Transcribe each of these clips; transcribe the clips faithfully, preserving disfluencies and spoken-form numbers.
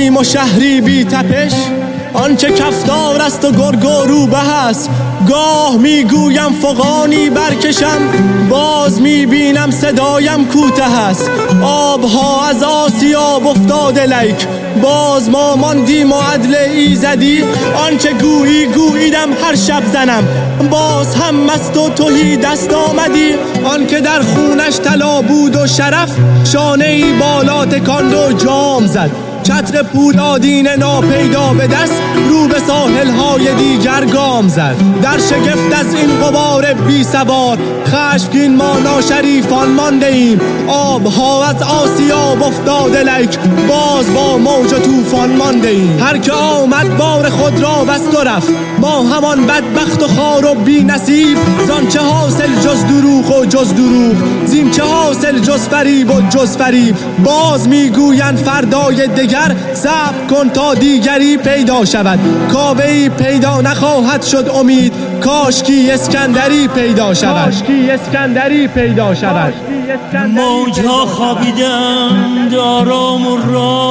و شهری بی تپش، آنچه کفتار است و گرگ و روبه است. گاه میگویم فغانی برکشم، باز میبینم صدایم کوته است. آبها از آسیاب افتاده لیک، باز ما ماندیم و عدل ایزدی. آنچه گویی گوییدم هر شب زنم، باز هم مست و تهی دست آمدی. آنکه در خونش طلا بود و شرف، شانه ای بالا تکاند و جام زد. چتر پولادین ناپیدا به دست، رو به ساحل‌های دیگر گام زد. در شگفت از این غبار بی سوار، خشمگین ما ناشریفان مانده ایم. آبها از آسیاب افتاده لیک، باز با موج و طوفان مانده ایم. هر که آمد بار خود را بست و رفت، ما همان بدبخت و خوار و بی نصیب. زان چه حاصل جز دروغ و جز دروغ، زین چه حاصل جز فریب و جز فریب. باز میگویند فردای دگر، صبر کن تا دیگری پیدا شود. کاوه‌ای پیدا نخواهد شد امید، کاشکی اسکندری پیدا شود. کاشکی اسکندری پیدا شود. موجها خوابیدند آرام و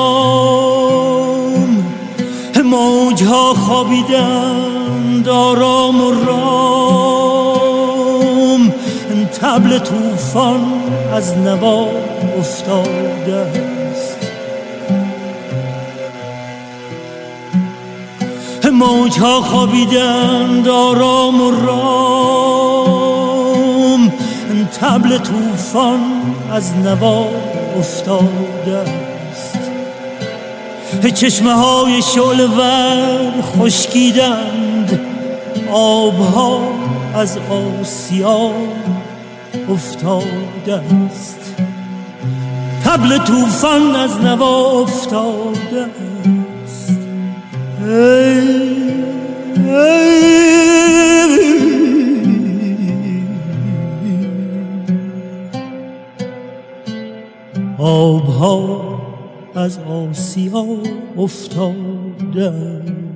رام، موجها خوابیدند آرام و رام. طبل طوفان از نوا افتاده است، موجها خوابیدند آرام و رام. طبل طوفان از نوا افتاده است. چشمه های شعله‌ور خشکیدند، آبها از آسیا افتاده است. طبل طوفان از نوا افتاده است. ای ای آبها از آسیا افتاده.